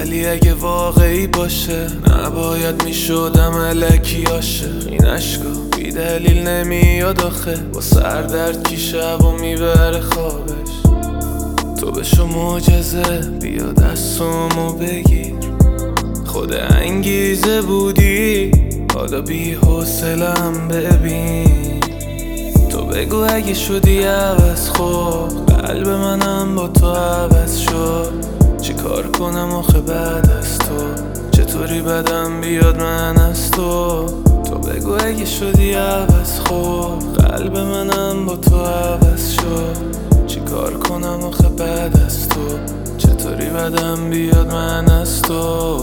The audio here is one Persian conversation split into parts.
ولی اگه واقعی باشه نباید میشدم الکی عاشق. این عشقا بی دلیل نمیاد آخه، با سردرد کی شب و میبره خوابش. تو بشو معجزه بیا دستامو بگیر، خود انگیزه بودی حالا بی حوصله‌ام ببین. تو بگو اگه شدی عوض، خب قلب منم با تو عوض شد. چی کار کنم آخه بعد از تو، چطوری بدم بیاد من از تو. تو بگو اگه شدی عوض، خب قلب منم با تو عوض شد. چی کار کنم آخه بعد از تو، چطوری بدم بیاد من از تو.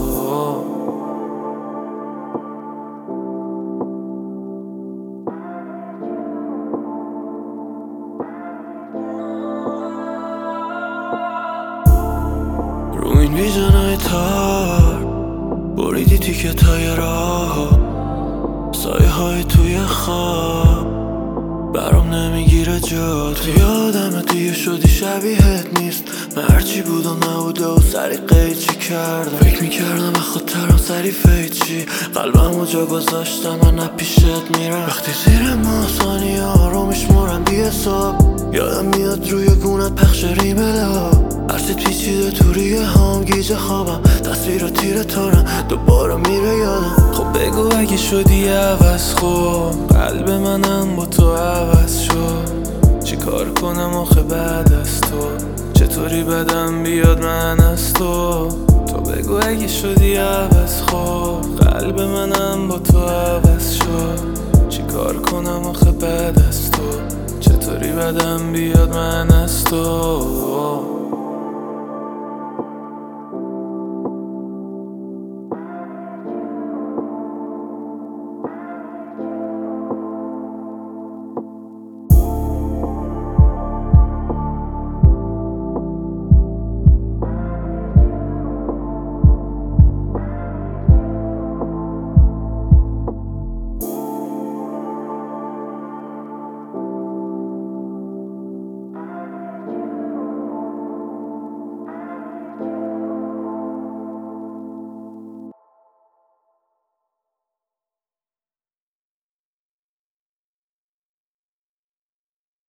رو این ویژنای تار بریدی تیکت های راه، سایه های توی خواب برام نمیگیره جا. تو یادم دیگه شدی شبیهت نیست، من هرچی بود و نبوده و سری قید چی کردم. فکر میکردم از خودترم سری فید چی، قلبم و جا گذاشتم من پیشت میرم. وقتی زیر ماسانی ها رو میشمارم بی حساب، یادم میاد روی گونت پخش ریملا. هرچی پیچیده تو ریه هم گیجه خوابم، تصویر و تیر تارم دوباره میره یادم. خب بگو اگه شدی عوض، خب قلب منم با تو عوض شد. چی کار کنم آخه بعد از تو، چطوری بدم بیاد من از تو. تو بگو اگه شدی عوض، خب قلب منم با تو عوض شد. چی کار کنم آخه بعد از تو، چطوری بدم بیاد من از تو.